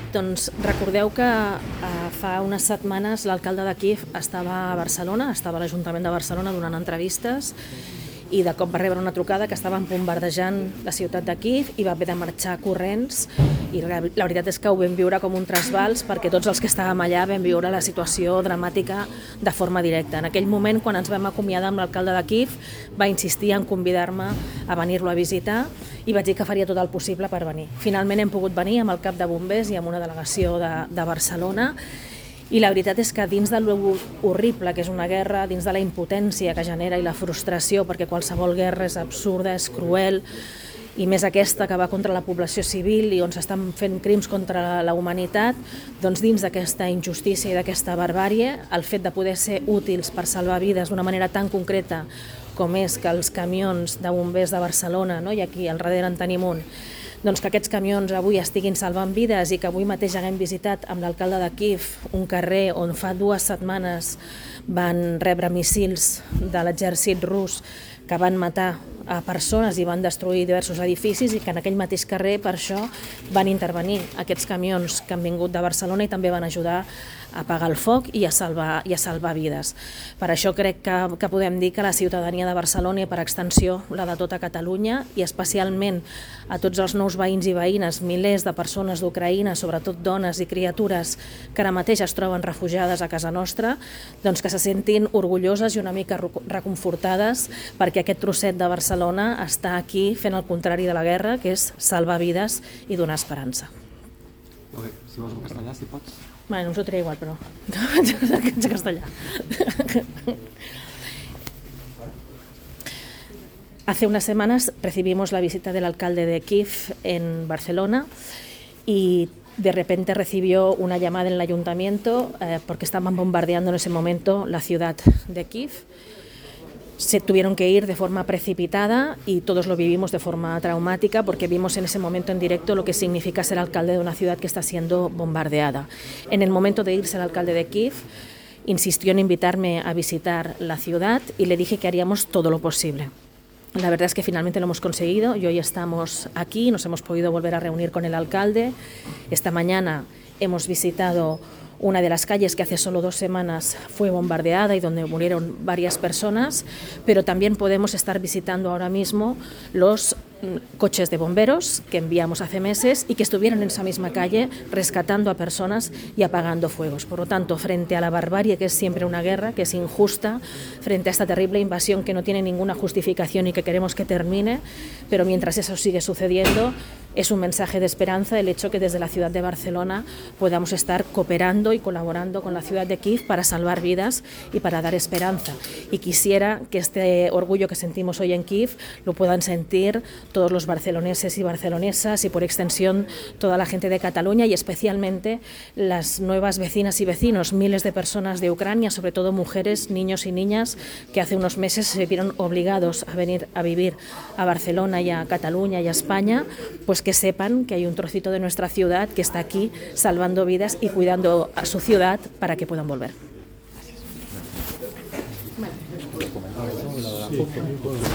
Doncs recordeu que fa unes setmanes l'alcalde de Kíev estava a Barcelona, estava a l'Ajuntament de Barcelona donant entrevistes i de cop va rebre una trucada que estaven bombardejant la ciutat de Kíev i va haver de marxar corrents i la veritat és que ho vam viure com un trasbals perquè tots els que estàvem allà vam viure la situació dramàtica de forma directa. En aquell moment, quan ens vam acomiadar amb l'alcalde de Kíev, va insistir en convidar-me a venir-lo a visitar i vaig dir que faria tot el possible per venir. Finalment hem pogut venir amb el cap de bombers i amb una delegació de Barcelona. I la veritat és que dins de l'horrible que és una guerra, dins de la impotència que genera i la frustració, perquè qualsevol guerra és absurda, és cruel, i més aquesta que va contra la població civil i on s'estan fent crims contra la humanitat, doncs dins d'aquesta injustícia i d'aquesta barbàrie, el fet de poder ser útils per salvar vides d'una manera tan concreta com és que els camions de bombers de Barcelona, no? I aquí al darrere en tenim un, doncs que aquests camions avui estiguin salvant vides i que avui mateix haguem visitat amb l'alcalde de Kíev un carrer on fa 2 setmanes van rebre missils de l'exèrcit rus que van matar a persones i van destruir diversos edificis i que en aquell mateix carrer per això van intervenir aquests camions que han vingut de Barcelona i també van ajudar a apagar el foc i a salvar vides. Per això crec que podem dir que la ciutadania de Barcelona i per extensió la de tota Catalunya i especialment a tots els nous veïns i veïnes, milers de persones d'Ucraïna, sobretot dones i criatures que ara mateix es troben refugiades a casa nostra, doncs que se sentin orgulloses i una mica reconfortades perquè aquest trosset de Barcelona està aquí fent el contrari de la guerra, que és salvar vides i donar esperança. Ok, si vols en castellà, si pots. Bueno, us ho diré igual, però en castellà. Hace unas semanas recibimos la visita del alcalde de Kíev en Barcelona y de repente recibió una llamada en el ayuntamiento porque estaban bombardeando en ese momento la ciudad de Kíev. Se tuvieron que ir de forma precipitada y todos lo vivimos de forma traumática porque vimos en ese momento en directo lo que significa ser alcalde de una ciudad que está siendo bombardeada. En el momento de irse el alcalde de Kíev, insistió en invitarme a visitar la ciudad y le dije que haríamos todo lo posible. La verdad es que finalmente lo hemos conseguido y hoy estamos aquí, nos hemos podido volver a reunir con el alcalde. Esta mañana hemos visitado una de las calles que hace solo 2 semanas fue bombardeada y donde murieron varias personas, pero también podemos estar visitando ahora mismo los coches de bomberos que enviamos hace meses y que estuvieron en esa misma calle rescatando a personas y apagando fuegos. Por lo tanto, frente a la barbarie que es siempre una guerra, que es injusta, frente a esta terrible invasión que no tiene ninguna justificación y que queremos que termine, pero mientras eso sigue sucediendo, es un mensaje de esperanza el hecho que desde la ciudad de Barcelona podamos estar cooperando y colaborando con la ciudad de Kíev para salvar vidas y para dar esperanza. Y quisiera que este orgullo que sentimos hoy en Kíev lo puedan sentir todos los barceloneses y barcelonesas y por extensión toda la gente de Cataluña y especialmente las nuevas vecinas y vecinos, miles de personas de Ucrania, sobre todo mujeres, niños y niñas que hace unos meses se vieron obligados a venir a vivir a Barcelona y a Cataluña y a España, pues que sepan que hay un trocito de nuestra ciudad que está aquí salvando vidas y cuidando a su ciudad para que puedan volver.